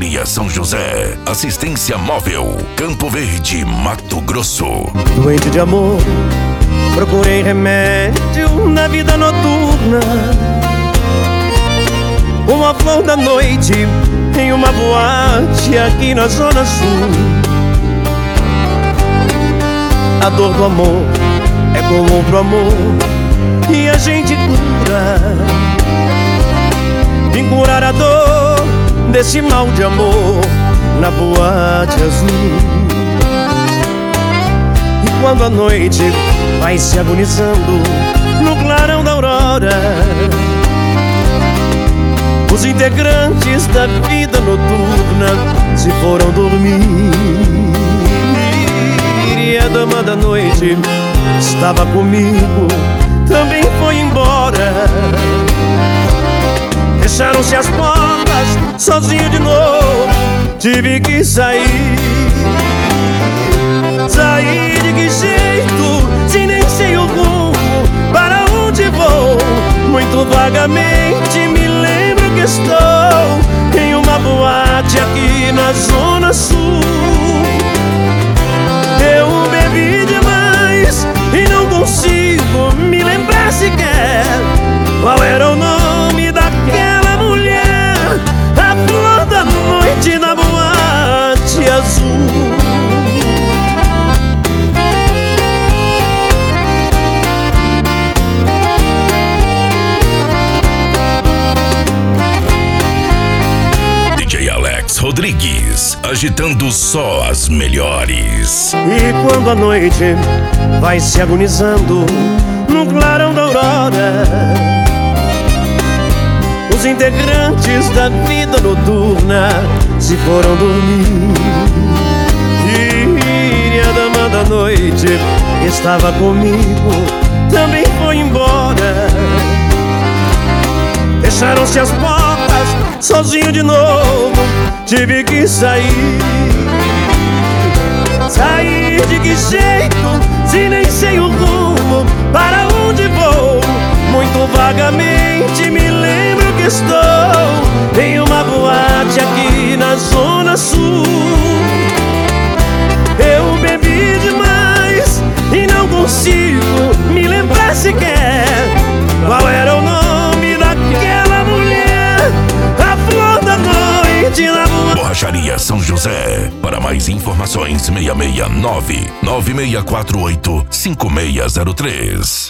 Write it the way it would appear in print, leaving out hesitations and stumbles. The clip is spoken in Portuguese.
Borracharia São José. Assistência móvel. Campo Verde, Mato Grosso. Doente de amor, procurei remédio na vida noturna. Uma flor da noite em uma boate aqui na Zona Sul. A dor do amor é comum pro amor e a gente cura. Vim curar a dor desse mal de amor na boate azul. E quando a noite vai se agonizando no clarão da aurora, os integrantes da vida noturna se foram dormir. E a dama da noite estava comigo, também foi embora. Fecharam-se as portas, sozinho de novo, tive que sair. Sair de que jeito, se nem sei o rumo, para onde vou? Muito vagamente me lembro que estou em uma boate aqui na Zona Sul. Eu bebi demais e não consigo me lembrar sequer qual era o nome daquela mulher, a flor da noite na boate azul. Rodrigues, agitando só as melhores. E quando a noite vai se agonizando no clarão da aurora, os integrantes da vida noturna se foram dormir. E a dama da noite que estava comigo também foi embora. Fecharam-se as portas, sozinho de novo, tive que sair. Sair de que jeito, se nem sei o rumo, para onde vou? Muito vagamente me lembro que estou em uma boate aqui na Zona Sul. Eu bebi demais e não consigo me lembrar sequer qual era o nome daquela mulher, a flor da noite na boate. Borracharia São José. Para mais informações, 669 9648 5603.